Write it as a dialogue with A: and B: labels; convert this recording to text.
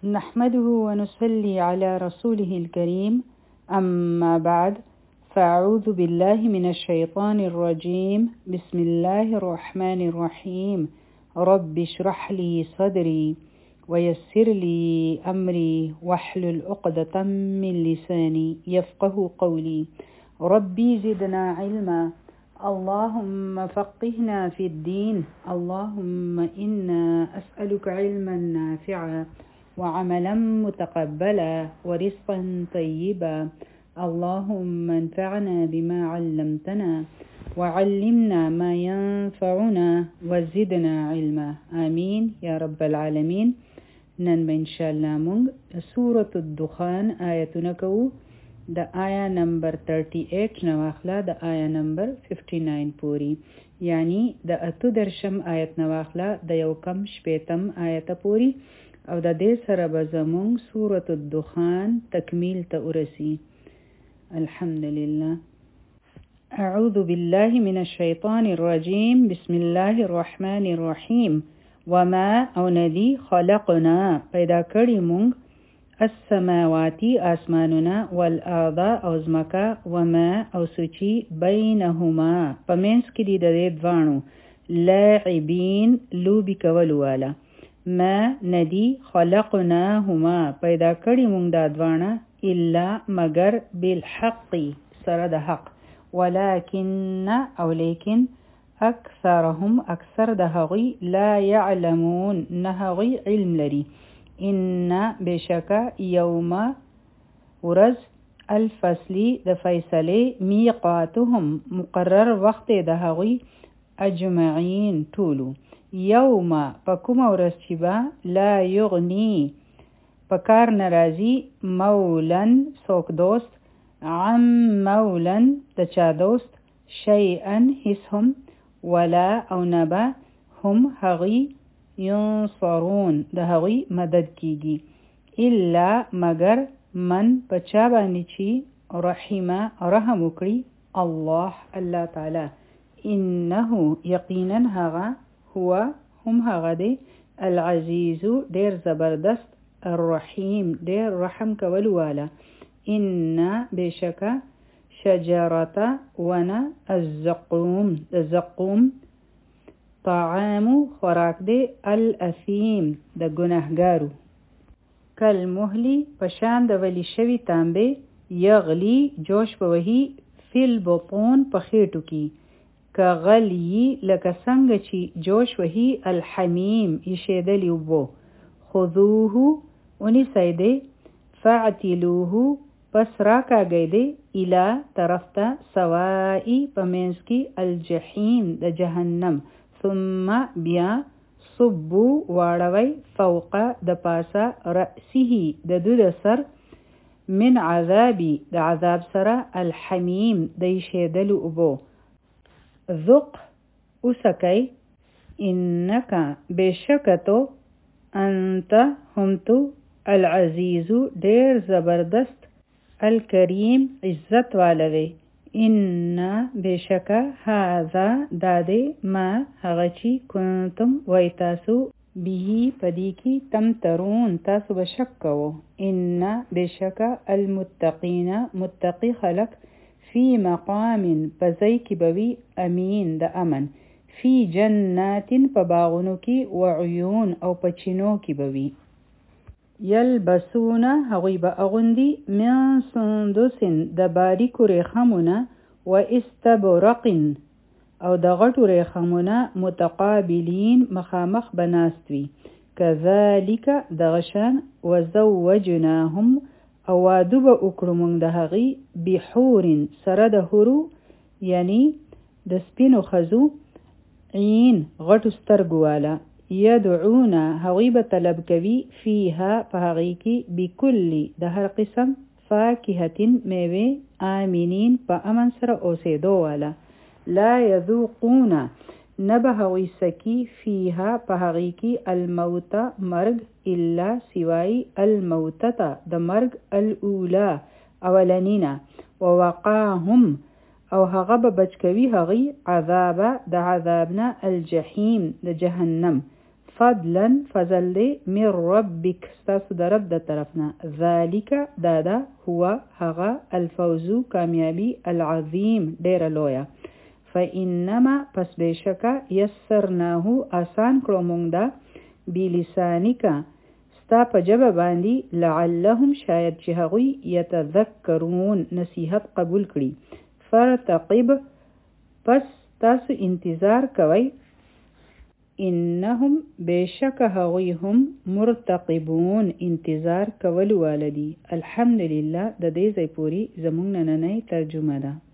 A: نحمده ونصلي على رسوله الكريم أما بعد فأعوذ بالله من الشيطان الرجيم بسم الله الرحمن الرحيم رب اشرح لي صدري ويسر لي أمري واحلل عقدة من لساني يفقه قولي ربي زدنا علما اللهم فقهنا في الدين اللهم إنا أسألك علما نافعا وعملا متقبلا ورزقا طيبا اللهم انفعنا بما علمتنا وعلمنا ما ينفعنا وزدنا علما آمين يا رب العالمين. نن به انشاءالله مونږ سورة الدخان آیتونه کوو د آیا نمبر 38 نواخله د آیا نمبر 59 پوری، یعنی د اتو درشم آیت نواخله د یو کم شپیتم آیت پوری، او د دې سره به زمونږ سورة الدخان تکمیل ته ورسی. الحمدلله. اعوذ بالله من الشیطان الرجیم بسم الله الرحمن الرحیم. وما او ندی خلقنا پیدا کړی مونږ السماواتی آسمانونه والارض او زمکا وما او سوچی بینهما پمینس کې دی د دې دوانو لاعبین لوبی کولو والا. ما ندی خلقناهما پیدا کړی مونږ دا دوانه الا مگر بالحق سره د حق ولكن او لیکن اکثرهم اکثر د هغوی لا يعلمون نه هغوی علم لري. ان بشکا یوم ورځ الفصلی د فیصله میقاتهم مقرر وخت د هغوی اجمعین ټولو. یوم پکوم ورځ چې با لا یغنی پکار نرازی مولن سوک دوست عن مولن د چا دوست شیئا هیڅ هم ولا او نبا هم هغوی ینصرون د هغوی مدد کیږي الا مگر من پچا باندې چې رحمه رحم وکړي الله تعالی انه یقینا هغه هو هم هغه دی العزیز ډیر زبردست الرحیم ډیر رحم کول والا. ان بشکا شجرة ونه الزقوم الزقوم طعام خوراک دی الاثیم د گناهګارو کالمهلی پشان د ولی شوی تانبه یغلی جوش بوهی فی البطون پخیٹو کی که غلی لکه څنګه چې جوش وهی الحمیم یشیدلی وبو خذوه ونی سیده فاعتلوه پس را کاگئی دی الى طرف تا سوائی پمینس کی الجحیم د جهنم ثم بیا صبو واړوي فوق د پاسا رأسه د دو د سر من عذابی د عذاب سره الحمیم د یشیدلو اوبو ذق اسکی انکا بشکتو انت همتو العزیزو دیر زبردست الکریم عزت والوی. ان بشکا هذا داده ما هغچی کنتم وی تاسو بیهی پدی کی تمترون تاسو بشک کوو. ان بشکا المتقین متقی خلق فی مقام پزی کی بوی امین د امن فی جنات پباغونو کی وعیون او پچینو کی بوی یلبسون هغوی با اغندی من سندس د باریکو ریخمونه و استبرق او د غټو ریخمونه متقابلین مخامخ بناستوی کذالک دغشان وزوجناهم او وادو با اکرمون د هغی بحور سره د هورو یعنی د سپینو خزو عین غټو سترګواله یدعون هغوی به طلب کوي فیها په هغی کې بکلی د هر قسم فاکهتین میوه آمینین په امن سره اوسېدو والا لا یذوقون نبه هغوی سکی فیها په هغی کې الموت مرگ الا سوای الموتتا د مرگ الاولا اولنینا ووقاهم او هغه به بچ کوي هغوی عذاب د عذابنا الجحیم د جهنم فضلا فضل دی من ربک ستاسو د رب د طرفنا ذالک دادا هو هغه الفوز کامیابی العظیم ډیر لویا فإنما پس بشکا یسرناه آسان کړو مونږ دا بلسانک ستا په ژبه باندې لعلهم شاید چې هغوی یتذکرون نصیحت قبول کړي فرتقب پس تاسو انتظار کوئ انهم بشک هغوی هم مرتقبون انتظار کول والدي الحمدلله د دې ځای پوری زمونږ نننۍ ترجمه ده